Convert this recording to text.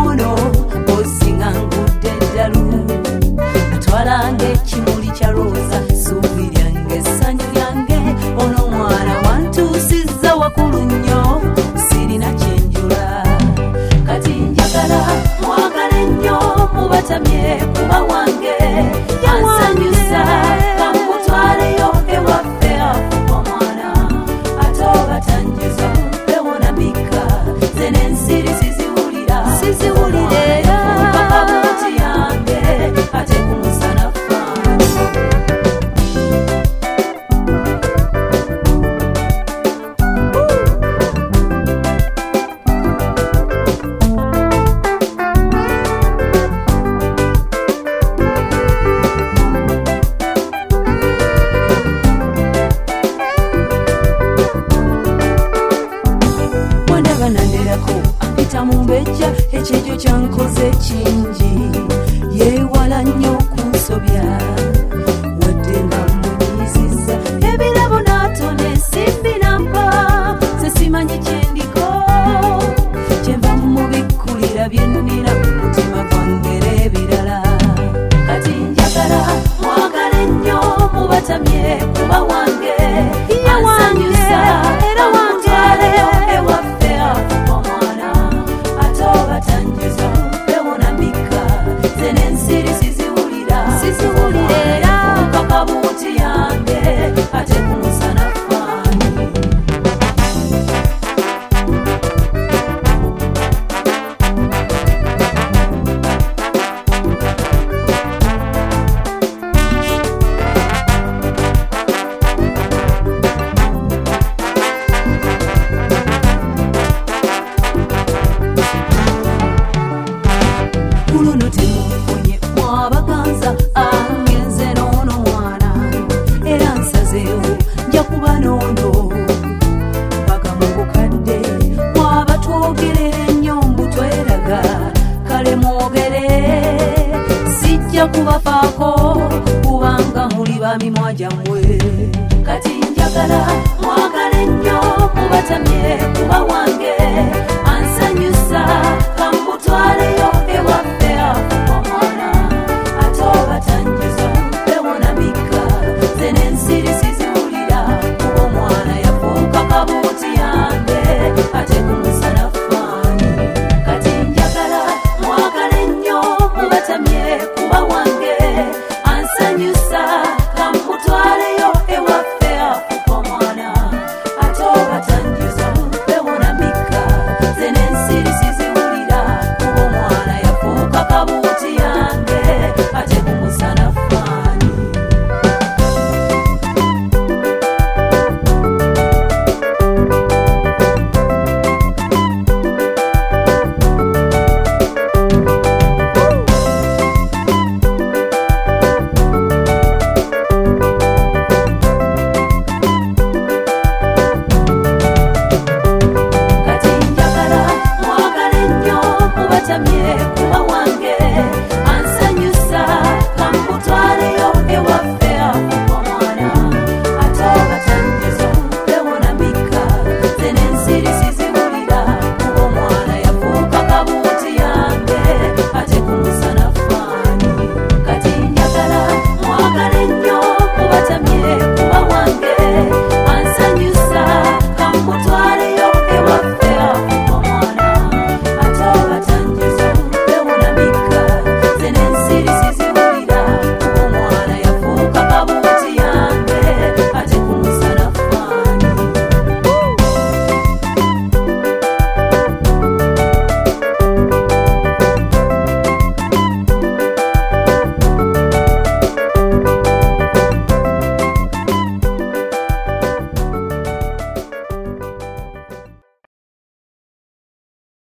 ono osinga ngudde ddalu atwalange ekimuli kya roza ssuubi lyange essanyu lyange ono mwana wantuusizza wakulu nnyo sirina kyenjula kati njagala mwagale nnyo mubatamye kuba wange ansanyusa kamutwaleyo ewaffe afuba mwana ate obatangiza bewona mika ze n'ensiri siziwulira era kabuti yange ate kumusana faani mumbejja ekyejo kyankoze kingi yeewala nnyo kunsobya wadde nga munyizizza ebirabo n'atone simbi nampa sesimanyi kyendiko kyenva mubikkulira byennina mu mutima gwange ebirala kati njagala mwagale nnyo mubatamye kuba wange ansanyusa era wantwaleyo ewaffe afuba mwana obatangiza bewona mika ze n'ensiri siziwulira era kakabuti yange ate kumusana faani kulono temufunye mwabaganza angenze n'ono mwana era nsazeewo nja kuba n'ono paka mu bukadde mwaba twogerera ennyo mbutweraga kale mwogere sijja kubafaako kubanga muli bamimwa gyammwe kati njagala mwagale nnyo mubatamye kuba wange